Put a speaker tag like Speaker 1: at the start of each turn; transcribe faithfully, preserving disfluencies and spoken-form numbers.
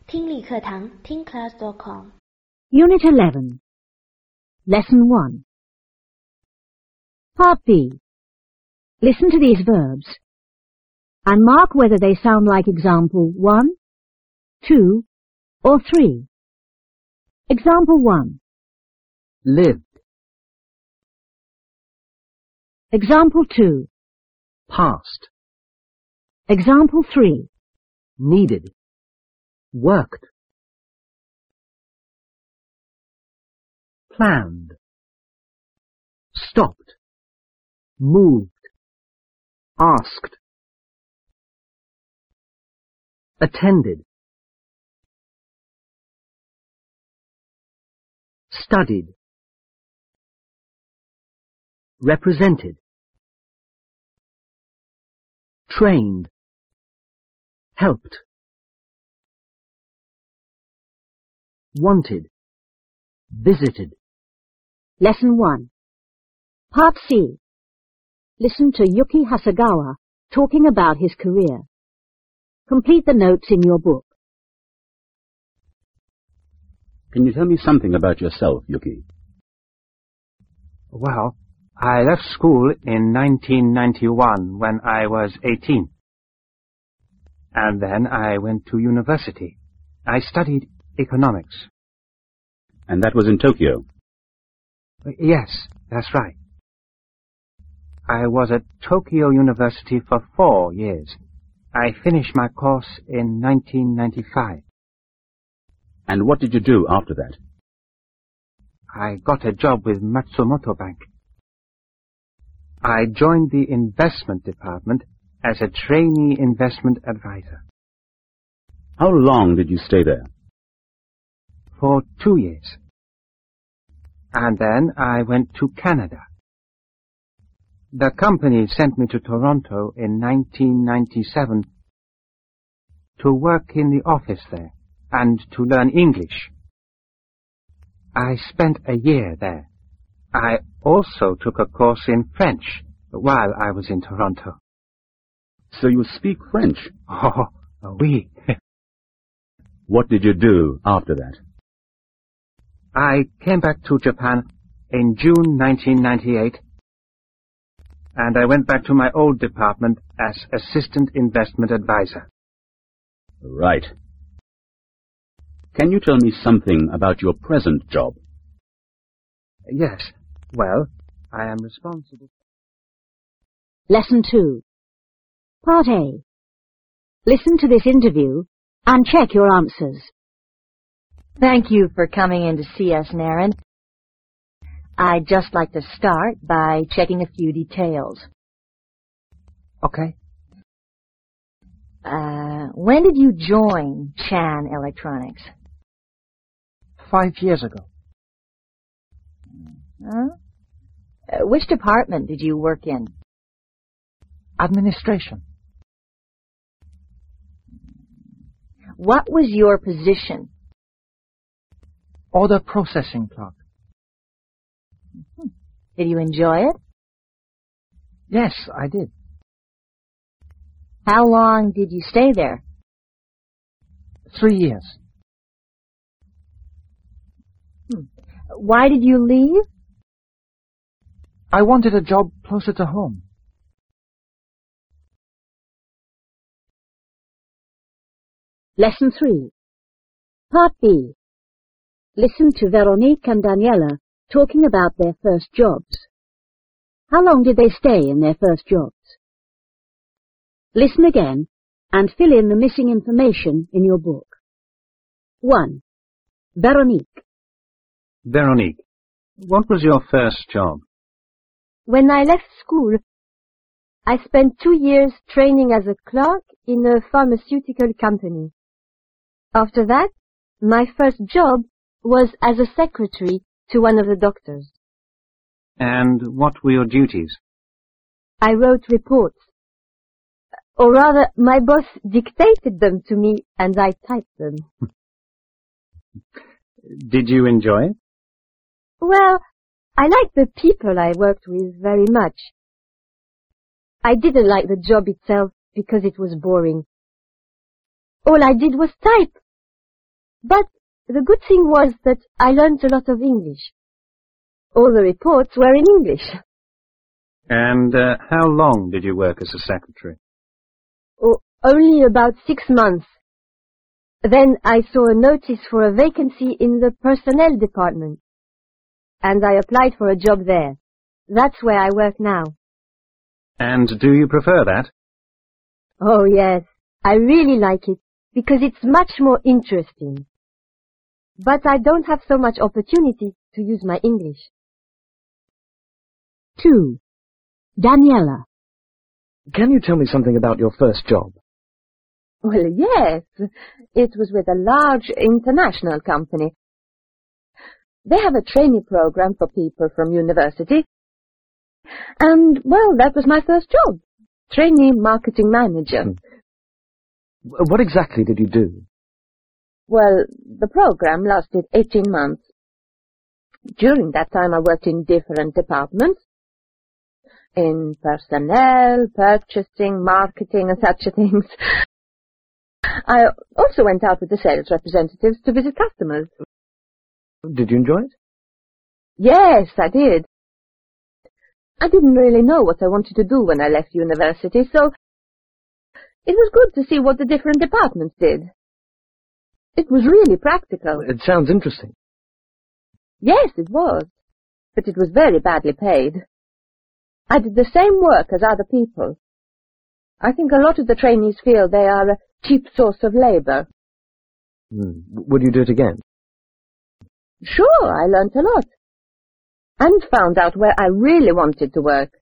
Speaker 1: 听力课堂听 class dot com
Speaker 2: Unit eleven, Lesson one. Part B. Listen to these verbs and mark whether they sound like example one, two, or three. Example one.
Speaker 3: Lived.
Speaker 2: Example two.
Speaker 3: Past.
Speaker 2: Example three.
Speaker 3: Needed. Worked. Planned. Stopped. Moved. Asked. Attended. Studied. Represented. Trained. Helped. Wanted. Visited.
Speaker 2: Lesson one. Part C. Listen to Yuki Hasegawa talking about his career. Complete the notes in your book.
Speaker 4: Can you tell me something about yourself, Yuki?
Speaker 5: Well, I left school in nineteen ninety-one when I was eighteen. And then I went to university. I studied economics.
Speaker 4: And that was in Tokyo?
Speaker 5: Yes, that's right. I was at Tokyo University for four years. I finished my course in nineteen ninety-five.
Speaker 4: And what did you do after that?
Speaker 5: I got a job with Matsumoto Bank. I joined the investment department as a trainee investment advisor.
Speaker 4: How long did you stay there?
Speaker 5: For two years. And then I went to Canada. The company sent me to Toronto in nineteen ninety-seven to work in the office there and to learn English. I spent a year there. I also took a course in French while I was in Toronto.
Speaker 4: So you speak French?
Speaker 5: Oh, oui.
Speaker 4: What did you do after that?
Speaker 5: I came back to Japan in June nineteen ninety-eight, and I went back to my old department as assistant investment advisor.
Speaker 4: Right. Can you tell me something about your present job?
Speaker 5: Yes. Well, I am responsible.
Speaker 2: Lesson two. Part A. Listen to this interview and check your answers.
Speaker 6: Thank you for coming in to see us, Naren. I'd just like to start by checking a few details.
Speaker 5: Okay.
Speaker 6: Uh, when did you join Chan Electronics?
Speaker 5: Five years ago.
Speaker 6: Huh? Uh, which department did you work in?
Speaker 5: Administration.
Speaker 6: What was your position?
Speaker 5: Order processing clerk.
Speaker 6: Did you enjoy it?
Speaker 5: Yes, I did.
Speaker 6: How long did you stay there?
Speaker 5: Three years.
Speaker 6: Hmm. Why did you leave?
Speaker 5: I wanted a job closer to home.
Speaker 2: Lesson three. Part B. Listen to Veronique and Daniela talking about their first jobs. How long did they stay in their first jobs? Listen again and fill in the missing information in your book. one. Veronique.
Speaker 5: Veronique, what was your first job?
Speaker 7: When I left school, I spent two years training as a clerk in a pharmaceutical company. After that, my first job was as a secretary to one of the doctors.
Speaker 5: And what were your duties?
Speaker 7: I wrote reports. Or rather, my boss dictated them to me and I typed them.
Speaker 5: Did you enjoy it?
Speaker 7: Well, I liked the people I worked with very much. I didn't like the job itself because it was boring. All I did was type. But the good thing was that I learned a lot of English. All the reports were in English.
Speaker 5: And uh, how long did you work as a secretary?
Speaker 7: Oh, only about six months. Then I saw a notice for a vacancy in the personnel department, and I applied for a job there. That's where I work now.
Speaker 5: And do you prefer that?
Speaker 7: Oh, yes. I really like it, because it's much more interesting. But I don't have so much opportunity to use my English.
Speaker 2: Two. Daniela.
Speaker 8: Can you tell me something about your first job?
Speaker 9: Well, yes. It was with a large international company. They have a trainee program for people from university. And, well, that was my first job. Trainee marketing manager.
Speaker 8: Hmm. What exactly did you do?
Speaker 9: Well, the program lasted eighteen months. During that time I worked in different departments. In personnel, purchasing, marketing and such things. I also went out with the sales representatives to visit customers.
Speaker 8: Did you enjoy it?
Speaker 9: Yes, I did. I didn't really know what I wanted to do when I left university, so it was good to see what the different departments did. It was really practical.
Speaker 8: It sounds interesting.
Speaker 9: Yes, it was, but it was very badly paid. I did the same work as other people. I think a lot of the trainees feel they are a cheap source of labor.
Speaker 8: Hmm. Would you do it again?
Speaker 9: Sure, I learnt a lot. And found out where I really wanted to work.